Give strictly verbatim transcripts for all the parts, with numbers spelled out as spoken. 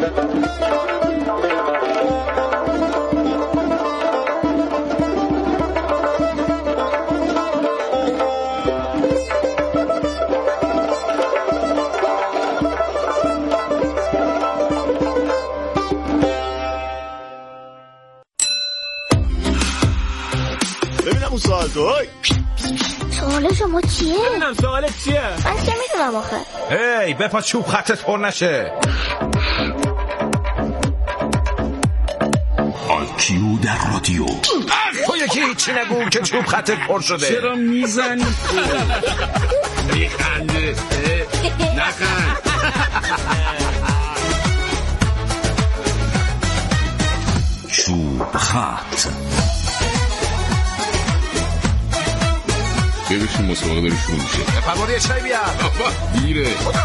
ببینم اون سوال تو سوال شما چیه؟ ببینم سوالت چیه؟ من چه میدونم آخه؟ هی بپا چوب خطت پر نشه. آیکیو در رادیو. تو یکی هیچی نگو که چوب خطت پر شده. چرا میزنی؟ میخنده نخند. چوب خط. ببینیم مسابقه داری شروع میشه. فرمانده چای بیار. دیره.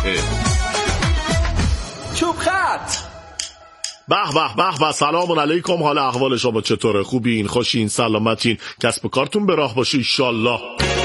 چوب خط. به به به به، سلام علیکم. حال احوال شما چطوره؟ خوبین؟ خوشین؟ سلامتین؟ کسب و کارتون به راه باشه انشالله.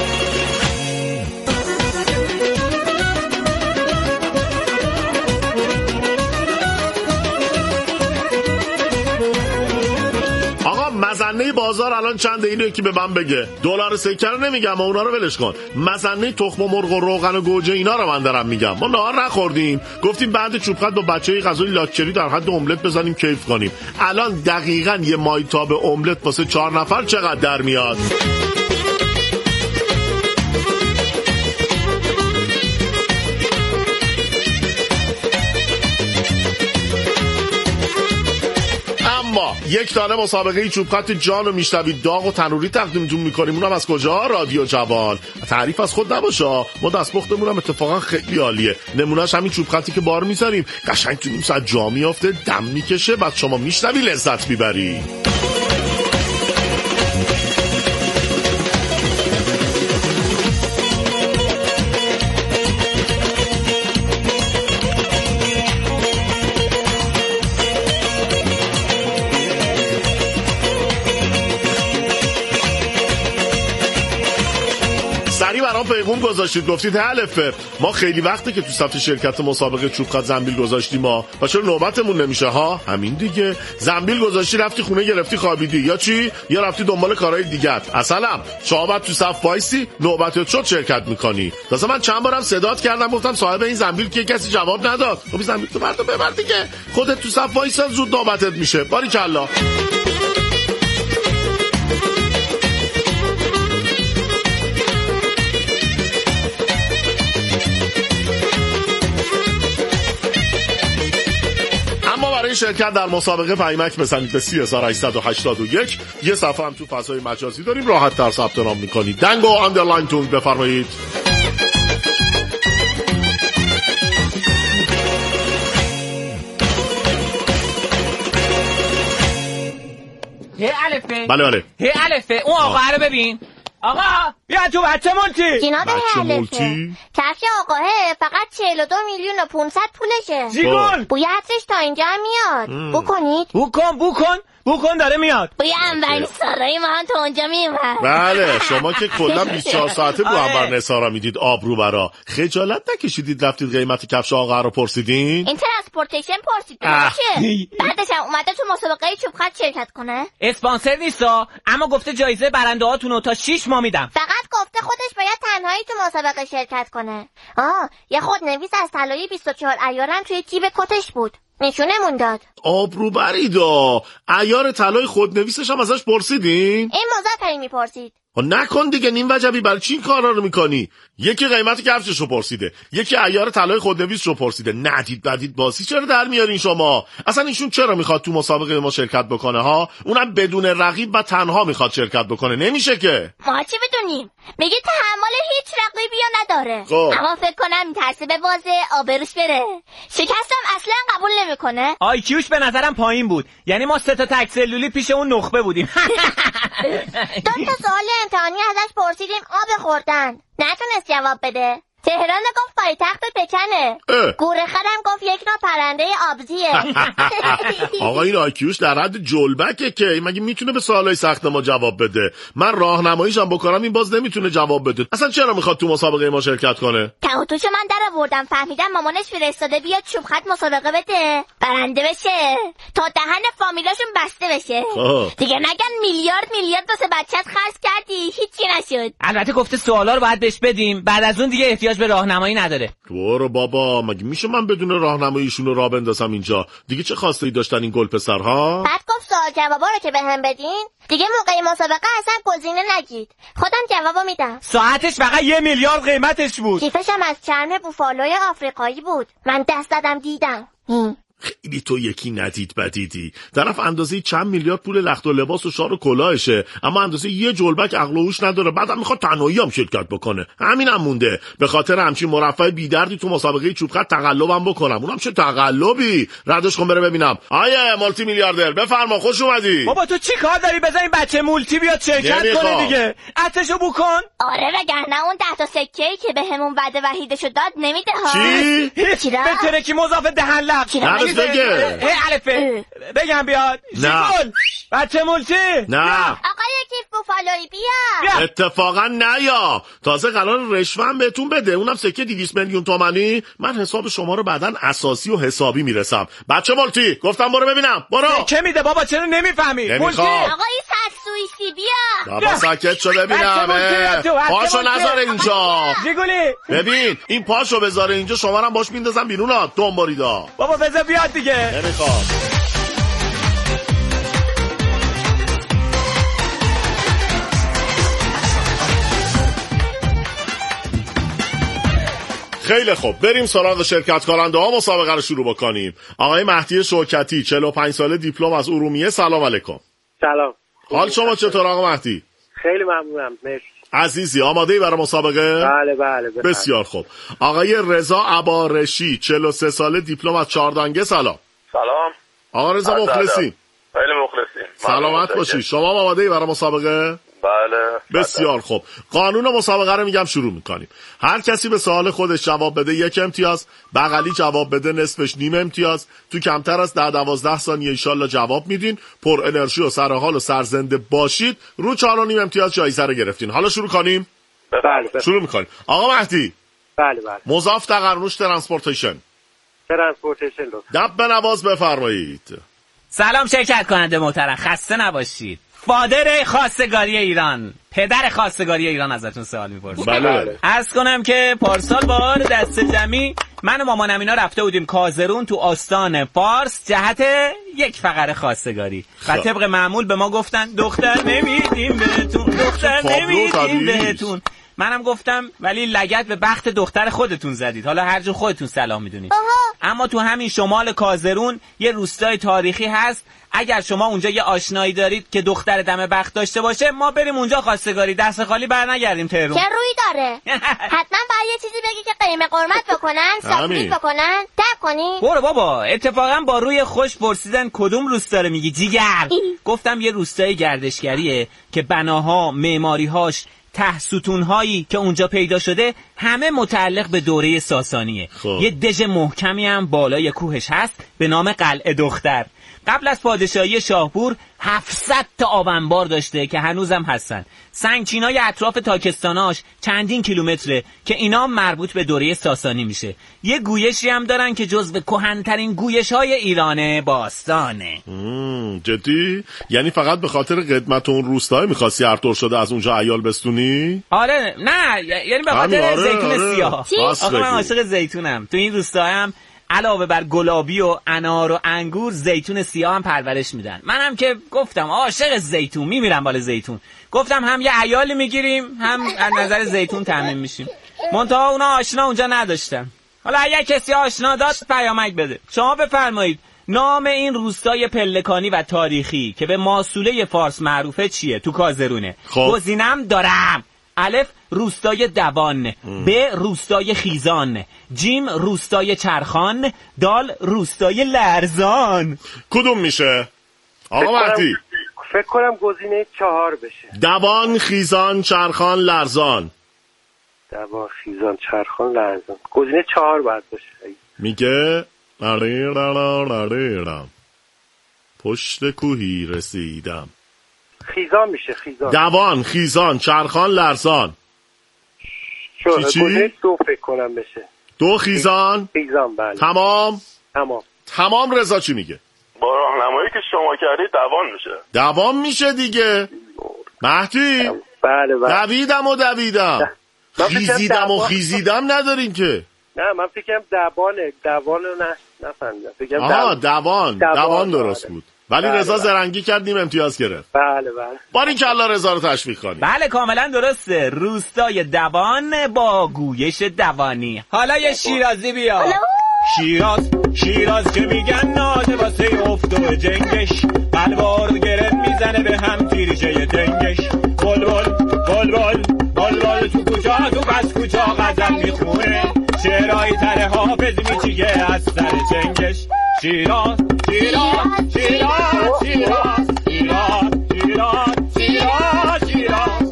مزنه بازار الان چنده؟ اینو یکی به من بگه. دلار سکه رو نمیگم، ما اونا رو ولش کن. مزنه تخم مرغ و روغن و گوجه اینا رو من دارم میگم. ما نهار نخوردیم، گفتیم بعد چوب خط با بچه‌ی غذای لاکچری در حد املت بزنیم کیف کنیم. الان دقیقاً یه مایتاب املت واسه چهار نفر چقدر در میاد؟ ما یک دانه مسابقه چوب خط جان رو میشنوید داغ و تنوری تقدیمتون میکنیم. اونم از کجا؟ رادیو جوان. تعریف از خود نباشه، ما دستپختمون هم اتفاقا خیلی عالیه. نمونهش همین چوب خطی که بار میذاریم قشنگ تو نیم ساعت جا میافته، دم میکشه، بعد شما میشنوی لذت میبری. سری برام پیغام گذاشتید، گفتید الفه ما خیلی وقته که تو صف شرکت مسابقه چوب خط زنبیل گذاشتیم ما، و چرا نوبتمون نمیشه ها؟ همین دیگه، زنبیل گذاشتی رفتی خونه گرفتی خوابیدی، یا چی؟ یا رفتی دنبال کارهای دیگت. اصلا شما بعد تو صف وایسی نوبتت شد شرکت میکنی. واسه من چند بارم صدات کردم گفتم صاحب این زنبیل که کسی جواب نداد. خب زنبیل تو برات ببر دیگه، خودت تو صف وایسا زود نوبتت میشه. باریکلا. برای شرکت در مسابقه پیمک بزنید به سه هزار و هشتصد و هشتاد و یک. یه صفحه هم تو فضای مجازی داریم، راحت تر ثبت نام میکنید. دنگ و آندرلاین تون بفرمایید. هی الفه. بله بله. هی الفه. اون آقا رو ببین. آقا بیا تو بچه مولتی. جناب الفه، کفش آقاه فقط چهل و دو میلیون و پونصد پولشه. جیگون بوی عطرش تا اینجا میاد. بو کنید. بو کن بو کن بو کن داره میاد. بوی انبر سارای ما هم تا اونجا میومد. بله شما که کلا بیست و چهار ساعته بو انبر نثارا میدید آبرو برا. خجالت نکشیدید رفتید قیمت کفش آقا رو پرسیدین؟ این ترانسپورتیشن پرسید چه؟ بعدش هم اومده تو مسابقه چوب خط شرکت کنه. اسپانسر نیستا، اما گفته جایزه برنده هاتونو تا شش ماه میدم. فقط گفته خودش باید تنهایی تو مسابقه شرکت کنه. آه یه خودنویس از طلای بیست و چهار عیارم توی جیب کتش بود، نشونمون داد. آبرو بریدا. عیار طلای خودنویسش هم ازش پرسیدین؟ این مذاکره میپرسید. نکن دیگه، نیم وجبی برای چی این کارا رو میکنی؟ یکی قیمت کفشش رو پرسیده، یکی عیار طلای خودنویس رو پرسیده. ندید بدید بازی چرا در میارین شما؟ اصلا ایشون چرا میخواد تو مسابقه ما شرکت بکنه ها؟ اونم بدون رقیب و تنها میخواد شرکت بکنه. نمیشه که. ما چی بدونیم؟ میگه تحمل هیچ رقیبی نداره. خب. اما فکر کنم میترسه به بازه آبروش بره. شکستم اصلا قبول نمیکنه. آیکیوش به نظرم پایین بود، یعنی ما سه تا تک سلولی پیش اون نخبه بودیم. دو تا سوال امتحانی ازش پرسیدیم آب خوردن، نتونست جواب بده. تهران گفت پایتخت پکنه. گوره خرم گفت یک نوع پرنده آبزیه. آقا این آیکیوش در حد جلبکه که مگه میتونه به سوالای سخت ما جواب بده؟ من راهنماییشم بکنم این باز نمیتونه جواب بده. اصلا چرا میخواد تو مسابقه ما شرکت کنه؟ تاوتوشو من در آوردم فهمیدم مامانش فرستاده بیاد چوب خط مسابقه بده برنده بشه تا دهن فامیلاشون بسته بشه. آه. دیگه نگن میلیارد میلیارد واسه بچت خرج کردی هیچی نشد. البته گفته سوالا رو باید بهش بدیم، بعد از اون دیگه احتیاج به راهنمایی نداره. برو بابا، مگه میشه من بدون راهنماییشون رو راه بندازم اینجا؟ دیگه چه خواسته ای داشتن این گل پسرها؟ بعد گفت سوال جوابا رو که بهم بدین دیگه موقع مسابقه اصلا گزینه نگید، خودم جوابو میدم. ساعتش فقط یه میلیارد قیمتش بود. کیفشم از چرم بوفالوی آفریقایی بود. من دست دادم دیدم. خیلی تو یکی ندید بدیدی. طرف اندازه چند میلیارد پول لخت و لباس و شار و کلاهشه، اما اندازه یه جلبک عقل و هوش نداره. بعدم میخواد تنهایی هم شرکت بکنه. همینم مونده. به خاطر همچین مرفع بی‌دردی تو مسابقه چوب خط تقلبم بکنم. اونم چه تقلبی؟ ردش کن بره ببینم. آیه مالتی میلیاردر بفرما، خوش اومدی. بابا تو چی کار داری؟ بزن این بچه مولتی بیاد شرکت کنه دیگه. اتشو بو کن. آره وگرنه اون ده تا سکه‌ای که بهمون وعده وحیدشو داد نمیده ها. چی؟ به ترکی مضاف دهن لب. بگه الفه بگم بیاد. نه بچه مولتی. نه آقای کیف بوفالوی بیا. اتفاقا نه، یا تازه قرار رشوه بهتون بده، اونم سکه دویست میلیون تومانی. من حساب شما رو بعدن اساسی و حسابی میرسم. بچه مولتی گفتم برو ببینم. برو. سکه میده بابا، چرا نمیفهمی؟ مولتی آقای سوئیسی بیا. بابا ساکت شو ببینم. پاشو نذار اینجا. جیگولی ببین این پاشو بذاره اینجا، شما رو باش میندازم بیرون. ها دنباریدا. بابا بذار بیاد دیگه. نمیخواد. خیلی خوب، بریم سراغ شرکت کننده ها مسابقه رو شروع بکنیم. آقای مهدی شوکتی، چهل و پنج ساله، دیپلم از ارومیه. سلام علیکم. سلام. حال شما چطور آقا مهدی؟ خیلی ممنونم. مرسی. عزیزی آماده ای برای مسابقه؟ بله بله بله. بسیار خوب. آقای رضا عبارشی، چهل و سه ساله، دیپلم از چهاردانگه. سلام. سلام. آقا رضا مخلصی. خیلی مخلصی. سلامت باشی. شما آماده ای برای مسابقه؟ بله. بسیار خوب. قانون مسابقه رو میگم، شروع میکنیم. هر کسی به سوال خودش جواب بده یک امتیاز، بغلی جواب بده نصفش نیم امتیاز. تو کمتر از ده دوازده ثانیه ایشالله جواب میدین. پر انرژی و سرحال و سرزنده باشید. رو چهار و نیم امتیاز جایزه رو گرفتین. حالا شروع کنیم. بله بله. شروع میکنیم. آقا مهدی. بله بله. مضاف تقرنوش ترانسپورتیشن. ترانسپورتیشن لطفا. دب به نواز بفرمایید. سلام شرکت کننده محترم، خسته نباشید. فادر خواستگاری ایران، پدر خواستگاری ایران ازتون سوال میپرسم. بله. عرض کنم که پارسال بار دست جمعی من و مامانم اینا رفته بودیم کازرون تو آستان فارس جهت یک فقره خواستگاری و طبق معمول به ما گفتن دختر نمیدیم بهتون، دختر نمیدیم بهتون. منم گفتم ولی لگد به بخت دختر خودتون زدید، حالا هر جور خودتون سلام میدونید. اما تو همین شمال کازرون یه روستای تاریخی هست، اگر شما اونجا یه آشنایی دارید که دختر دم بخت داشته باشه ما بریم اونجا خواستگاری، دست خالی برنگردیم تهران. چه روی داره؟ حتما باید یه چیزی بگی که قیمه قرمت بکنن، سابمیت بکنن، دب کنی. برو بابا، اتفاقا با روی خوش پرسیدن کدوم روستا رو میگی جیگر. گفتم یه روستای گردشگریه که بناها، معماری‌هاش، ته ستون‌هایی که اونجا پیدا شده همه متعلق به دوره ساسانیه. یه دژ محکمی هم بالای کوهش هست به نام قلعه دختر. قبل از پادشاهی شاهپور هفتصد تا آب انبار داشته که هنوزم هستن. سنگچینای اطراف تاکستاناش چندین کیلومتره که اینا مربوط به دوره ساسانی میشه. یه گویشی هم دارن که جزو کهن‌ترین گویش‌های ایران باستانه. جدی؟ یعنی فقط به خاطر قدمت اون روستای می‌خواستی هر شده از اونجا عیال بستونی؟ آره نه، یعنی به خاطر آره، زیتون آره، سیاه. آخه من عاشق زیتونم. تو این روستا هم علاوه بر گلابی و انار و انگور زیتون سیاه هم پرورش میدن. منم که گفتم عاشق زیتون، میمیرم بالا زیتون. گفتم هم یه عیال میگیریم هم از نظر زیتون تامین میشیم. منتها اونا آشنا اونجا نداشتن. حالا اگه کسی آشنا داد پیامک بده. شما بفرمایید نام این روستای پلکانی و تاریخی که به ماسوله فارس معروفه چیه تو کازرونه؟ گزینم دارم. الف روستای دوان، ب روستای خیزان، جیم روستای چرخان، دال روستای لرزان. کدوم میشه؟ آقا مهدی فکر کنم گزینه چهار بشه. دوان، خیزان، چرخان، لرزان. دوان خیزان چرخان لرزان. گزینه چهار باید باشه. میگه لریرارارارارم پشت کوهی رسیدم. خیزان میشه. خیزان دوان خیزان چرخان لرزان. چی چی؟ گزینه دو فکر کنم بشه. دو خیزان. خیزان بله. تمام تمام تمام. رضا چی میگه؟ با راهنمایی که شما کردید دوان میشه. دوام میشه دیگه. مهدی بله بله. دویدم و دویدم خیزیدم و خیزیدم نداریم که. نه من فکرم دوانه. دوانو نه نفهمیدم. فکرم آها دوان دوان, دوان درست بله. بود ولی بله رضا بله. زرنگی کرد نیم امتیاز گرفت. بله بله. باریکلا رضا رو تشویق کنیم. بله کاملا درسته. روستای دوان با گویش دوانی. حالا یه شیرازی بیا. شیراز شیراز که میگن ناده واسه افت و جنگش، بلوار گرم میزنه به هم تیرشه دنگش. بلبل بلبل بلبل تو کجا تو بس کجا غزل میخونه، شعرهای تره حافظ میچیگه از سر چنگش. شیراز شیراز شیراز شیراز شیراز شیراز شیراز شیراز.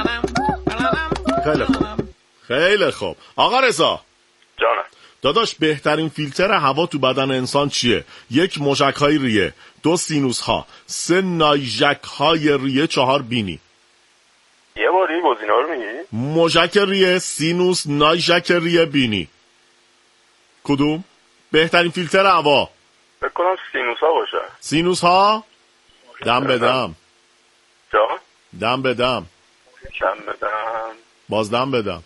خیلی خوب خیلی خوب. آقا رضا جانم داداش بهترین فیلتر هوا تو بدن انسان چیه؟ یک موشک های ریه، دو سینوس ها، سه نایژک های ریه، چهار بینی. یه باری گزینه‌ها رو میگی؟ موشک ریه، سینوس، نایژک ریه، بینی. کدوم؟ بهترین فیلتر هوا فکر کنم سینوس ها باشه. سینوس ها. دم بدم جان دم بدم دم بدم باز دم بدم.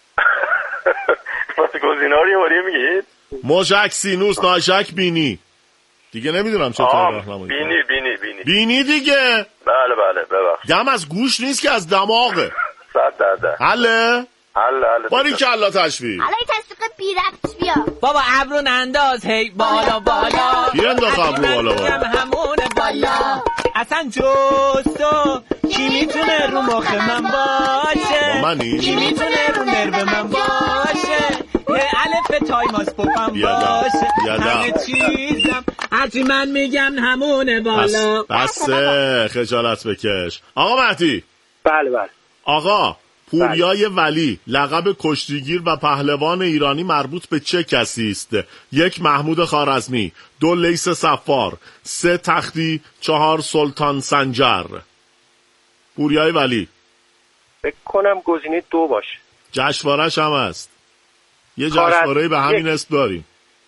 واسه گزینه‌ها رو یه باری میگید؟ موشک، سینوس، نایژک، بینی. دیگه نمیدونم چطور راهنمایی. بینی بینی بینی بینی دیگه. بله بله ببخشید. دم از گوش نیست که از دماغه. صد درصد. حله؟ حله حله. باریکلا تشویق. حالا این تصدیق بی ربط بیا. بابا ابرو ننداز هی بالا بالا. کی انداخت ابرو بالا بالا؟ همون بالا. اصلا جستو کی میتونه رو مخ من باشه؟ منی؟ کی میتونه رو نرو من باشه؟ یه الف تایماس پوپم باشه. همه چیزم هرچی من میگم همونه بالا. بسه خجالت بکش. آقا مهدی. بله بله. آقا پوریای ولی لقب کشتیگیر و پهلوان ایرانی مربوط به چه کسی است؟ یک محمود خوارزمی، دو لیث صفار، سه تختی، چهار سلطان سنجر. پوریای ولی فکر کنم گزینه دو باشه. جشنواره‌اش هم هست. یه جشنواره به همین اسم داریم.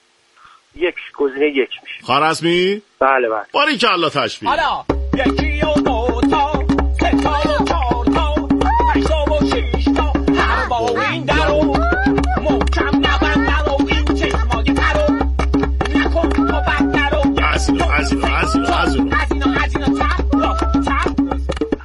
یک گزینه یک میشه. خوارزمی؟ بله بله. باریکلا تشویق. حالا یکی و دو تا سه تا و چهار تا پنج تا و شش تا هر با این درو محکم نبند درو این چشمای پرو نکن تو بد درو از اینو از اینو از اینو از اینو از اینو از اینو چپ چپ.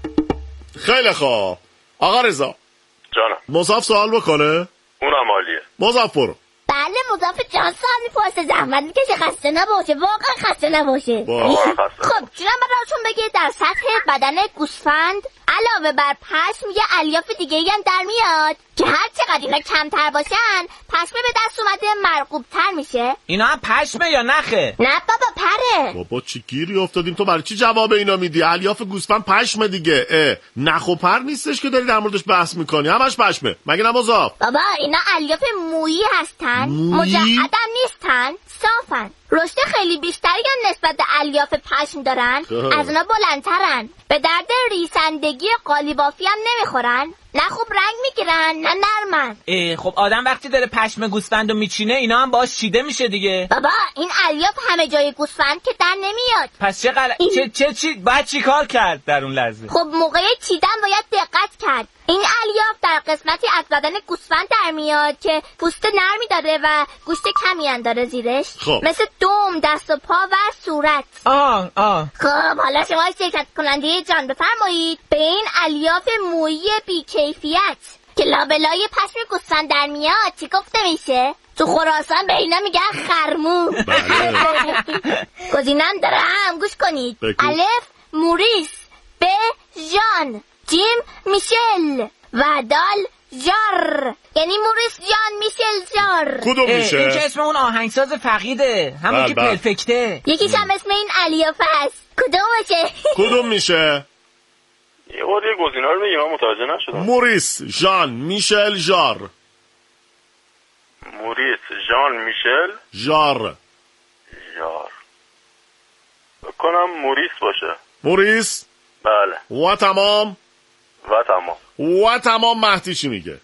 خیلی خوب. آقا رضا جانم مصاف سوال بکنه؟ اونم عالیه. مصاف برو. بله مضاف جان سوال میپرسه، زحمت میکشه، خسته نباشه، واقعا خسته نباشه. خب جونم براتون بگه در سطح بدن گوسفند علاوه بر پشم یه الیاف دیگه هم در میاد که هر چقدر اینا کمتر باشن پشمه به دست اومده مرغوب تر میشه. اینا هم پشمه یا نخه؟ نه بابا پره. بابا چی گیری افتادیم؟ تو برای چی جواب اینا میدی؟ الیاف گوسفند پشمه دیگه. اه نخ و پر نیستش که داری در موردش بحث میکنی، همش پشمه مگه نه مضاف؟ بابا اینا الیاف مویی هستن، مویی؟ مجعدم نیستن، صافن. رشد خیلی بیشتری هم نسبت به الیاف پشم دارن، از اونا بلندترن، به درد ریسندگی قالیبافی هم نمیخورن، نه خوب رنگ میگیرن نه نرمن. خب آدم وقتی داره پشم گوسفندو میچینه اینا هم باش چیده میشه دیگه. بابا این الیاف همه جای گوسفند که در نمیاد. پس چه غلط این... چه چه چی باید چی کار کرد در اون لحظه؟ خب موقع چیدن باید دقت کرد. این الیاف در قسمتی از بدن گوسفند در میاد که پوست نرمی داره و گوشت کمی هم داره زیرش. خب. مثل دم، دست و پا و صورت. آه آه. خب حالا شما شرکت کننده جان بفرمایید به این الیاف مویی بی‌کیفیت که لابلای پشم گوسفند در میاد چی گفته میشه؟ تو خراسان به اینا میگن خرمو. گزینم دارم گوش کنید. بکن. الف موریس، ب ژان، جیم میشل و دال جار، یعنی موریس جان میشل جار. کدوم میشه؟ این که اسم اون آهنگساز فقیده، همون بل که بل. پرفکته. یکیش هم اسم این الیاف هست. کدوم میشه؟ کدوم میشه؟ یه بار یه گزینه رو بگی، من متوجه نشدم. موریس ژان میشل ژار. موریس ژان میشل ژار. ژار. بکنم موریس باشه. موریس؟ بله. و تمام؟ و تمام. و تمام. مهدی چی میگه؟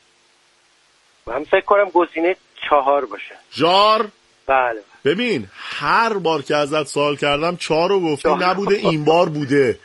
من فکر کنم گزینه چهار باشه. ژار؟ بله. ببین هر بار که ازت سوال کردم چهار رو گفتی نبوده، این بار بوده.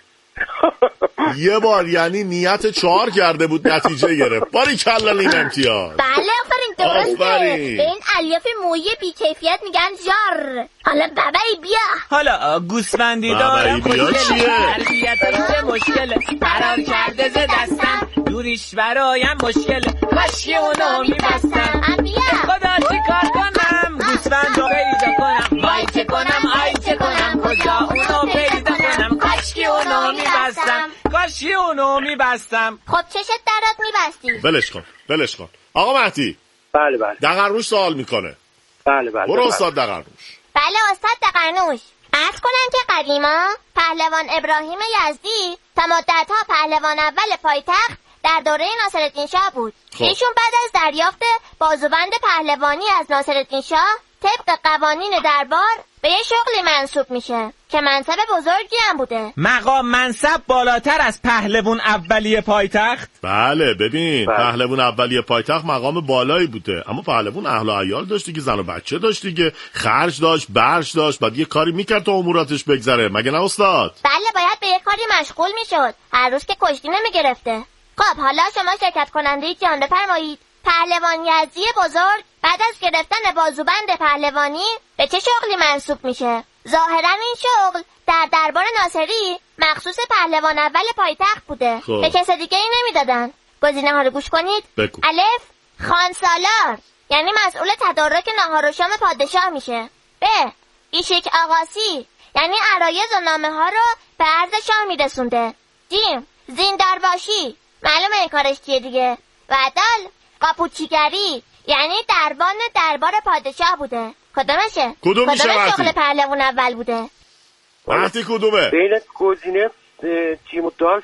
یه بار یعنی نیت چهار کرده بود نتیجه گرفت. باری کلا این امتیاز. بله آفرین درسته. به این الیاف مویی بی‌کیفیت میگن ژار. حالا بابایی بیا. حالا گوسفندی دارم خوشگله، تربیتش مشکله، فرار کرده ز دستم، دوریش برایم مشکله، کاشکی اونو میبستم. خدا چی کار کنم گوسفند رو پیدا کنم، وای چه کنم آی چه کنم، کجا اونو پیدا کنم، کاشکی اونو میبستم، کاشکی اونو میبستم. خب چشت درات میبستی. بلش کن بلش کن. آقا مهدی. بله بله. دقرنوش سوال میکنه. بله بله. برو استاد دقرنوش. بله استاد دقرنوش. عرض کنم که قدیما پهلوان ابراهیم یزدی تا مدت‌ها پهلوان اول پایتخت در دوره ناصرالدین شاه بود. خب. ایشون بعد از دریافت بازوبند پهلوانی از ناصرالدین شاه طبق قوانین دربار به یه شغلی منصوب میشه که منصب بزرگی هم بوده. مقام منصب بالاتر از پهلوان اولیه پایتخت؟ بله ببین بله. پهلوان اولیه پایتخت مقام بالایی بوده، اما پهلوان اهل و عیال داشت دیگه، زن و بچه داشت دیگه، خرج داشت، برش داشت، بعد یه کاری میکرد تا اموراتش بگذره، مگه نه استاد؟ بله باید به یه کاری مشغول میشد، هر روز که کشتی نمیگرفته. خب حالا شما شرکت کننده جان بفرمایید، پهلوان یزدی بزرگ بعد از گرفتن بازوبند پهلوانی به چه شغلی منصوب میشه؟ ظاهرا این شغل در دربار ناصری مخصوص پهلوان اول پایتخت بوده. خب. به کس دیگه ای نمیدادن. گزینه ها رو گوش کنید. بگو. الف خانسالار، یعنی مسئول تدارک ناهار و شام پادشاه میشه. ب ایشک آقاسی، یعنی عرایض و نامه ها رو به عرض شاه میرسونده. جیم زیندارباشی، معلومه این کارش چیه دیگه. و دال قاپوچیگری، یعنی دربان دربار پادشاه بوده. کدومشه؟ کدوم میشه کدوم وقتی؟ شغل پهلوان اول بوده؟ وقتی کدومه؟ بین گزینه جیم و دال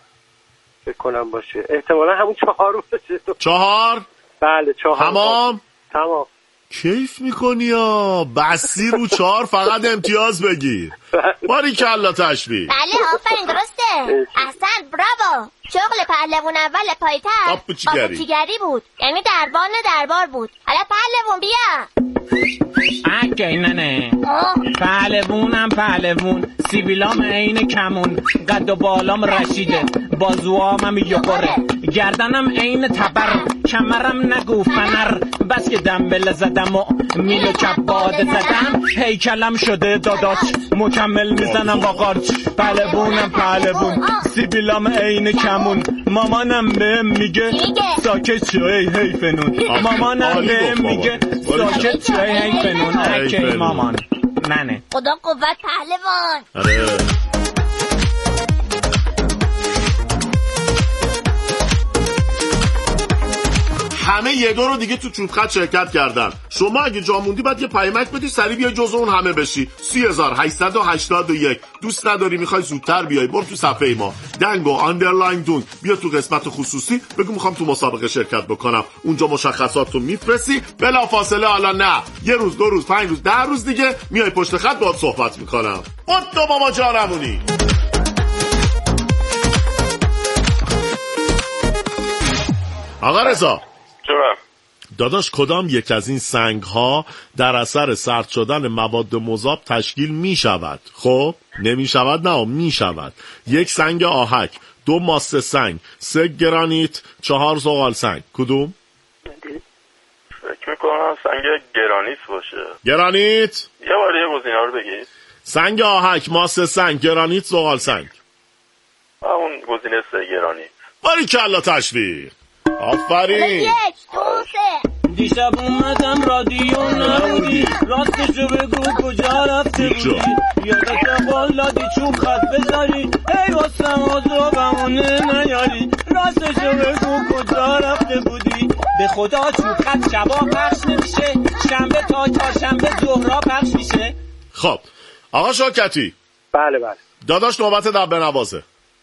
فکر کنم باشه، احتمالا همون چهار باشه. چهار؟ بله چهار. تمام؟ تمام. کیف میکنی یا بسی رو چهار فقط امتیاز بگیر. باری کلا تشبیه. بله آفرین درسته. احسن براو. شغل پهلوان اول پایتخت قاپوچیگری. قاپوچیگری بود، یعنی دربان دربار بود. حالا پهلوان بیا. اگه ننه پهلوونم پهلوون، سیبیلام عین کمون، قد و بالام رشیده، بازوامم یقره، گردنم عین تبر، کمرم نگو فنر، بس که دنبل زدم و میل و کباد زدم، هیکلم شده داداش، مکمل میزنم با قارچ، پهلوونم پهلوون، سیبیلام عین کمون، مامانم بهم میگه ساکت شو ای حیفنون، مامانم بهم میگه ساکت شو ای حیفنون. اکی مامان ننه خدا قوت پهلوان. آره. همه یه دو رو دیگه تو چوب خط شرکت کردن. شما اگه جا موندی باید یه پیامک بدی سریع بیای جزو اون همه بشی. سی هزار و هشتصد و هشتاد و یک. دوست نداری میخوای زودتر بیای، برو تو صفحه ما دنگو آندرلاین دون، بیا تو قسمت خصوصی بگو میخوام تو مسابقه شرکت بکنم. اونجا مشخصات رو میفرستی، بلا فاصله حالا نه یه روز دو روز پنج روز ده روز دیگه میای پشت خط باهات صحبت میکنم. اون تو ماما جانمونی. آقا رضا جونم داداش، کدام یک از این سنگ ها در اثر سرد شدن مواد مذاب تشکیل می شود؟ خب نمی شود، نه می شود. یک سنگ آهک، دو ماسه سنگ، سه گرانیت، چهار زغال سنگ. کدوم؟ فکر میکنم سنگ گرانیت باشه. گرانیت؟ یه بار یه گزینه رو بگید. سنگ آهک، ماسه سنگ، گرانیت، زغال سنگ. همون گزینه سه گرانیت. باری کلا تشویق. آفرین. یک دو سه. دیشب اومدم رادیو نبودی، راستشو بگو کجا رفته بودی، یادت بالا دی چوب خط بذاری، ای واسم آزو بمونه نیاری، راستشو بگو کجا رفته بودی. به خدا چوب خط شبا پخش نمیشه، شنبه تا چهارشنبه ظهرا پخش میشه. خب آقا شاکتی. بله بله داداش نوبت در بنوازه.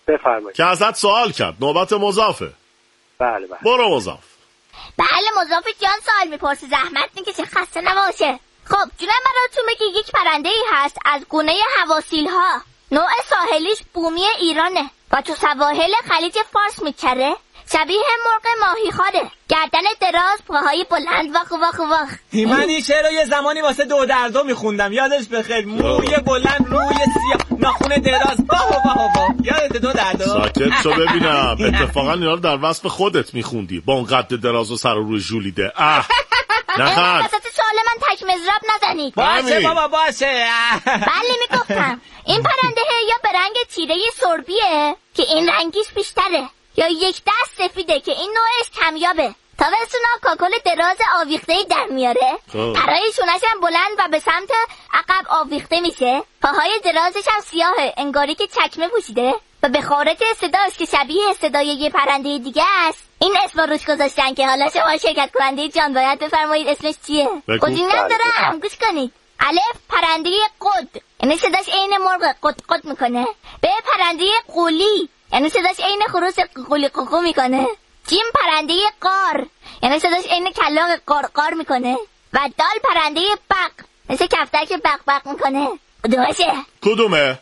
بفرمایید. که ازت سوال کرد. نوبت مضافه. بله بله. برو مضاف. بله مضاف جان سوال میپرسه، زحمت میکشه، خسته نباشه. خب جونم براتون بگی یک پرنده ای هست از گونه حواسیل ها، نوع ساحلیش بومی ایرانه و تو سواحل خلیج فارس میچره. شبیه مرغ ماهی خاره، گردن دراز، پاهای بلند، واخ واخ واخ. من این شعر رو یه زمانی واسه دو دردو میخوندم، یادش بخیر. موی بلند، روی سیاه، ناخون دراز، واه واه واه. یادت دو دردو؟ ساکت شو ببینم. اتفاقا اینا رو در وصف خودت میخوندی با اون قد دراز و سر و روی ژولیده. اه نخند. وسط سوال من تک مضرب نزنید. باشه بابا باشه. بله میگفتم این پرنده یا به رنگ تیره سربیه که این رنگیش بیشتره، یا یک دست سفیده که این نوعش کمیابه. تابستونا کاکل دراز آویخته‌ای در میاره، پرای شونش هم بلند و به سمت عقب آویخته میشه. پاهای درازش هم سیاهه انگاری که چکمه پوشیده و به خارج صداش که شبیه صدای یه پرنده دیگه است این اسم روش گذاشتن که حالا شما شرکت کننده جان باید بفرمایید اسمش چیه. گزینه دارم گوش کنید. الف پرنده قد، یعنی صداش عین مرغ قد قد میکنه. ب پرنده قولی، یعنی صداش عین خروس قولی قوقو میکنه. جیم پرنده قار، یعنی صداش عین کلاغ قار قار میکنه. و دال پرنده بق، مثل کفتر که بق بق میکنه. کدومشه؟ کدومه؟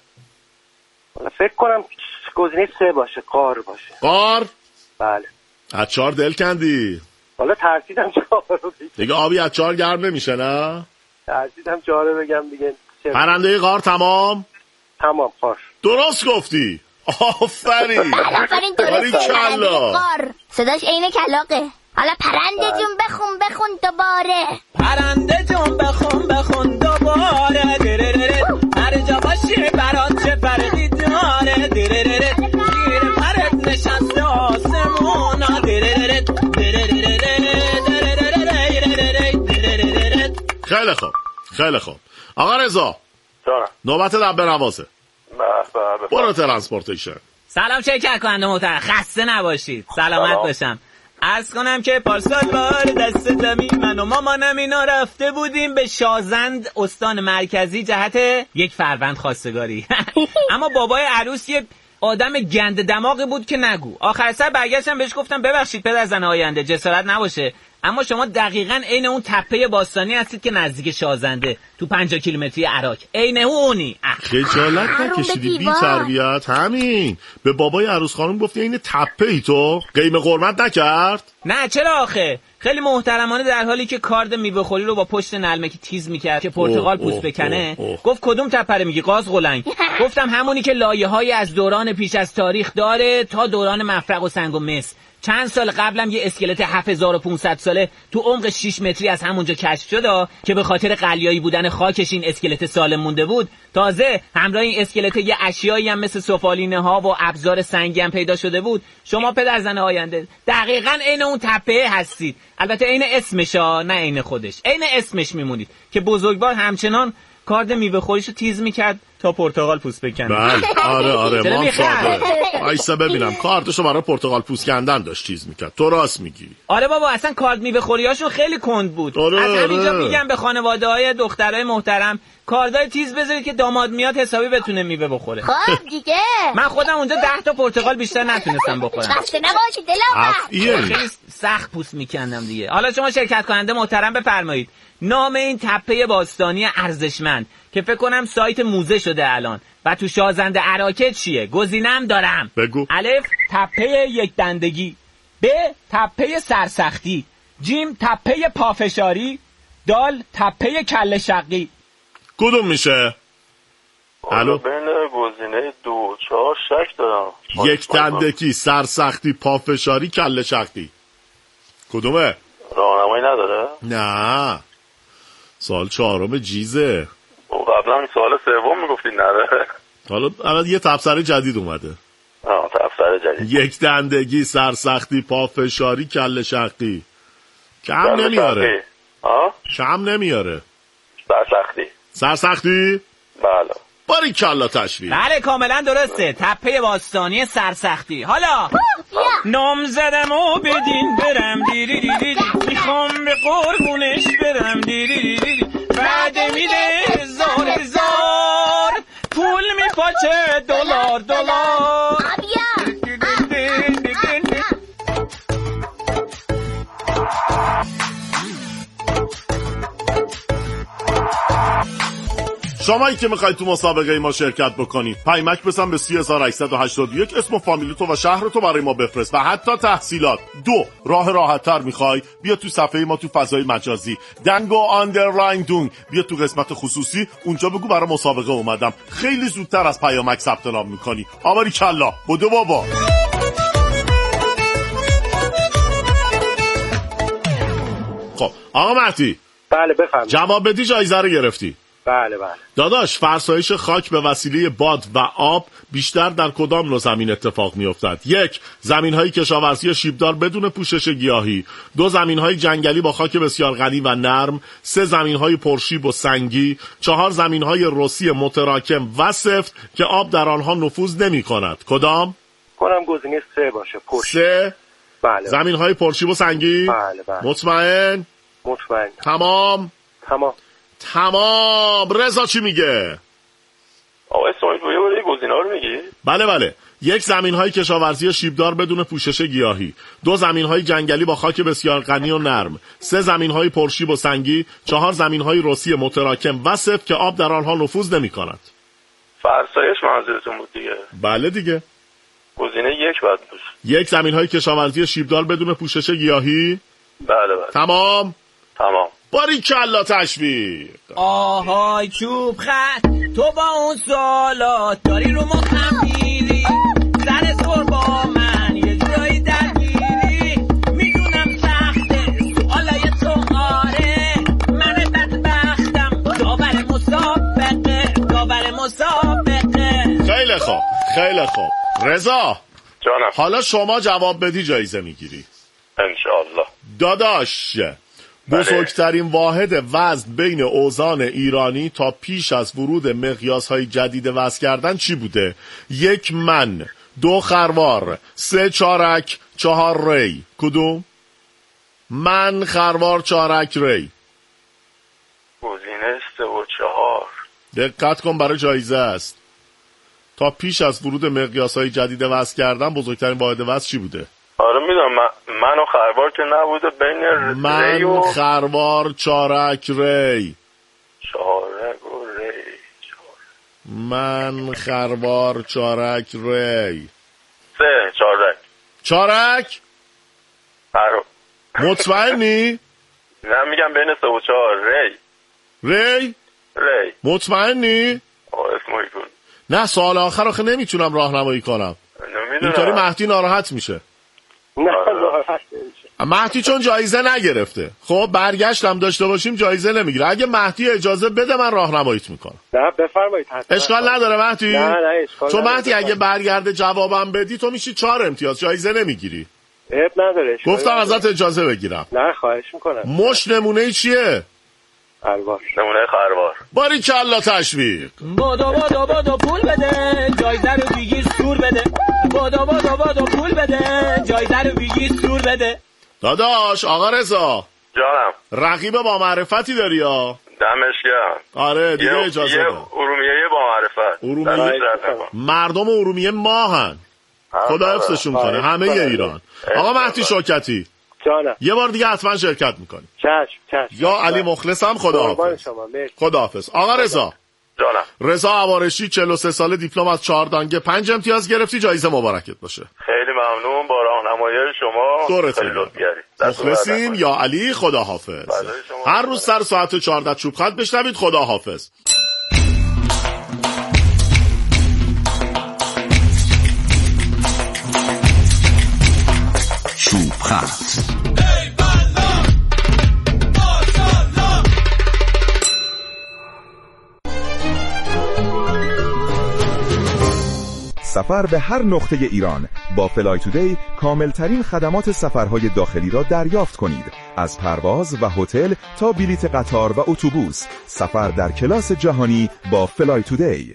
فکر کنم گزینه سه باشه، قار باشه. قار؟ بله. از چهار دل کندی؟ حالا ترسیدم چهار رو بگم. دیگه آبی از چهار گرم نمیشه نه؟ ترسیدم چهار رو بگم دیگه. پرنده قار تمام؟ تمام قار. درست گفتی. آفرین. آفرین درسته. پرنده قار صداش عین کلاغه. حالا پرنده جون بخون بخون دوباره. پرنده جون بخون بخون دوباره. هر جا باشی برات چه فرقی داره. گیر پرت نشسته آسمونا. خیلی خوب خیلی خوب. آقا رضا نوبت لب نوازه. برو ترانسپورتیشن. سلام شرکت کننده محترم، خسته نباشید، سلامت باشم. عرض کنم که پارسال بار دست زمین من و مامانم اینا رفته بودیم به شازند استان مرکزی جهت یک فروند خواستگاری. اما بابای عروس یه آدم گند دماغی بود که نگو. آخر سر برگشتم بهش گفتم ببخشید پدر زن آینده جسارت نباشه، اما شما دقیقاً عین اون تپه باستانی هستید که نزدیک شازنده تو پنجاه کیلومتری عراق. عین اونی. خجالت نکشیدی بی تربیت. همین به بابای عروس خانم گفتی این تپه ای تو قیم قرمت نکرد؟ نه چرا آخه خیلی محترمانه در حالی که کارد میوه خوری رو با پشت نلمکی تیز میکرد که پرتقال پوست بکنه اوه اوه. گفت کدوم تپه میگی قاز قلنگ؟ گفتم همونی که لایه‌های از دوران پیش از تاریخ داره تا دوران مفرق و سنگ و مس. چند سال قبلم یه اسکلت هفت هزار و پانصد ساله تو عمق شش متری از همونجا کشف شد که به خاطر قلیایی بودن خاکش این اسکلت سالم مونده بود. تازه همراه این اسکلت یه اشیایی هم مثل سفالینه ها و ابزار سنگی هم پیدا شده بود. شما پدر زن آینده دقیقاً عین اون تپه هستید. البته عین اسمش ها، نه عین خودش. عین اسمش میمونید که بزرگوار همچنان کارد میوه خوریشو تیز میکرد تا پرتقال پوست بکنه. بله آره آره ما ساده. ایسا ببینم کارتشو برای پرتقال پوست کندن داشت تیز میکرد. تو راست میگی. آره بابا اصلا کارد میوه خوریاشون خیلی کند بود. آره از همینجا آره. میگم به خانواده‌های دخترای محترم کاردای تیز بذارید که داماد میاد حسابی بتونه میوه بخوره. خب دیگه من خودم اونجا ده تا پرتقال بیشتر نتونستم بخورم. خسته نباشید دلم. خیلی سخت پوست میکندم دیگه. حالا شما شرکت کننده محترم بفرمایید نام این تپه باستانی ارزشمند که فکر کنم سایت موزه شده الان و تو شازنده عراکه چیه؟ گزینم دارم. بگو. الف تپه یک دندگی، ب تپه سرسختی، جیم تپه پافشاری، دال تپه کله شقی. کدوم میشه؟ الو بین گزینه دو چهار شک دارم. یک دندگی، سرسختی، پافشاری، کله شقی. کدومه؟ راهنمایی نداره؟ نه سال چهارم جیزه. قبلا سال سوم میگفتین نداره. حالا الان یه تبصره جدید اومده. آه تبصره جدید. یک دندگی، سرسختی، پافشاری، کله شقی. کم نمیاره. ها؟ کم نمیاره. سرسختی. سرسختی؟ بله. باری کلا تشویق. بله کاملا درسته. تپه باستانی سرسختی. حالا نام زدم و بدین برم دیری دیری میخوام به قربونش برم دیری دیری بعد میده زار زار پول میپاچه دلار دلار. شمایی که میخواید تو مسابقه ما شرکت بکنی پیمک بزن به سه هزار و هشتصد و هشتاد و یک، اسم و فامیل تو و شهر تو برای ما بفرست و حتی تحصیلات. دو، راه راحت تر میخوای بیا تو صفحه ما تو فضای مجازی دنگو آندرلاین دونگ، بیا تو قسمت خصوصی اونجا بگو برای مسابقه اومدم، خیلی زودتر از پیامک ثبت نام میکنی. آماری کلا بودو بابا. خب آقا مهدی. بله بفرمایید. جواب بدی جایزه رو گرفتی. بله بله. داداش فرسایش خاک به وسیله باد و آب بیشتر در کدام نوع زمین اتفاق می افتد؟ یک، زمین‌های کشاورزی شیبدار بدون پوشش گیاهی. دو، زمین‌های جنگلی با خاک بسیار غنی و نرم. سه، زمین‌های پرشیب و سنگی. چهار، زمین‌های رسی متراکم و سفت که آب در آنها نفوذ نمی‌کند. کدام؟ کنم گزینه سه باشه. پرشیب. سه؟ بله. زمین‌های پرشیب و سنگی؟ بله بله. مطمئن؟ مطمئن. تمام؟ تمام. تمام. رضا چی میگه؟ آقا اسماعیل بویه بوده گزینه‌ها رو میگی؟ بله بله. یک، زمین‌های کشاورزی شیبدار بدون پوشش گیاهی. دو، زمین‌های جنگلی با خاک بسیار غنی و نرم. سه، زمین‌های پرشیب و سنگی. چهار، زمین‌های رسی متراکم و سفت که آب در آنها نفوذ نمی‌کند. فرسایش منظورتون بود دیگه؟ بله دیگه. گزینه یک باید باشه. یک، زمین‌های کشاورزی شیبدار بدون پوشش گیاهی. بله بله. تمام. تمام. باریکلا تشویق. آهای چوب خط تو با اون سوالات داری رو مخم میری، سر سور با من یه جورایی درگیری، میدونم سخته سوالای تو آره، من بدبختم داور مسابقه داور مسابقه. خیلی خوب خیلی خوب. رضا جانم. حالا شما جواب بدی جایزه میگیری انشالله. داداش بزرگترین واحد وزن بین اوزان ایرانی تا پیش از ورود مقیاس‌های جدید وزن کردن چی بوده؟ یک من، دو خروار، سه چارک، چهار ری. کدوم؟ من، خروار، چارک، ری. گزینه سه و چهار. دقت کن برای جایزه است. تا پیش از ورود مقیاس‌های جدید وزن کردن بزرگترین واحد وزن چی بوده؟ آره میدونم. من, من و خروار که نبوده بین من ری و خروار چارک ری. چارک و ری. چارک. من خروار چارک ری. سه چارک. چارک؟ خروار. مطمئنی؟ نه میگم بین سه و چهار. ری. ری؟ ری. مطمئنی؟ آه اسمایی کن. نه سوال آخر آخه نمیتونم راهنمایی کنم. اینطوری مهدی ناراحت میشه. نه ناراحت نمیشه. مهدی چون جایزه نگرفته. خب برگشتم داشته باشیم جایزه نمیگیره. اگه مهدی اجازه بده من راهنماییت میکنم. نه بفرمایید. اشکال نداره مهدی؟ نه نه اشکال چون نداره. مهدی اگه برگرده جوابم بدی تو میشی چهار امتیاز، جایزه نمیگیری. عیب نداره. گفتم ازت اجازه بگیرم. نه خواهش میکنم. مش نمونه چیه؟ خروار. نمونه خروار. باریکلا تشویق. بادو بادو بادو پول بده جایزه رو بگیر سور بده، بادو بادو بادو پول بده جایزه رو بگیر سور بده. داداش آقا رضا جانم. رقیب با معرفتی داری یا؟ دمش گرم. آره دیگه یه اجازه یه ده. ارومیه با معرفت. ارومیه مردم ارومیه ماهن. خدا حفظشون کنه همه ایران. آقا مهدی شوکتی جانم. یه بار دیگه حتما شرکت میکنی. چشم چشم. یا علی مخلصم. خداحافظ. خداحافظ. آقا رضا جانم. رضا عوارشی چهل و سه ساله، دیپلم از چهار دانگه، پنج امتیاز گرفتی. جایزه مبارکت باشه. خیلی ممنون با راهنمایی شما. دورتون خیلی لطف کردید. مخلصیم. یا علی خداحافظ. هر روز سر ساعت چهارده چوب خط بشنوید. خداحافظ. چوب خط. سفر به هر نقطه ایران با فلای تودی کاملترین خدمات سفرهای داخلی را دریافت کنید. از پرواز و هتل تا بلیت قطار و اتوبوس، سفر در کلاس جهانی با فلای تودی.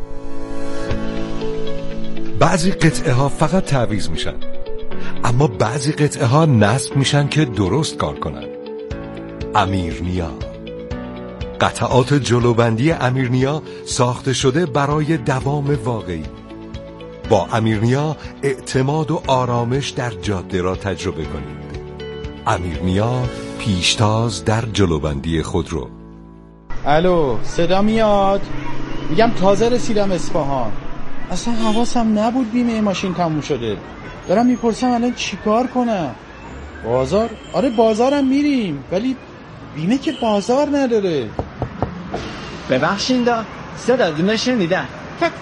بعضی قطعه ها فقط تعویض میشن، اما بعضی قطعه ها نصب میشن که درست کار کنن. امیرنیا، قطعات جلوبندی امیرنیا ساخته شده برای دوام واقعی. با امیرنیا اعتماد و آرامش در جاده را تجربه کنید. امیرنیا، پیشتاز در جلوبندی خودرو. الو صدا میاد؟ میگم تازه رسیدم اصفهان. اصلا حواسم نبود بیمه ماشین تموم شده. دارم میپرسم الان چیکار کنم؟ بازار؟ آره بازارم میریم ولی بیمه که بازار نداره. ببخشید صدا دونه شنیدن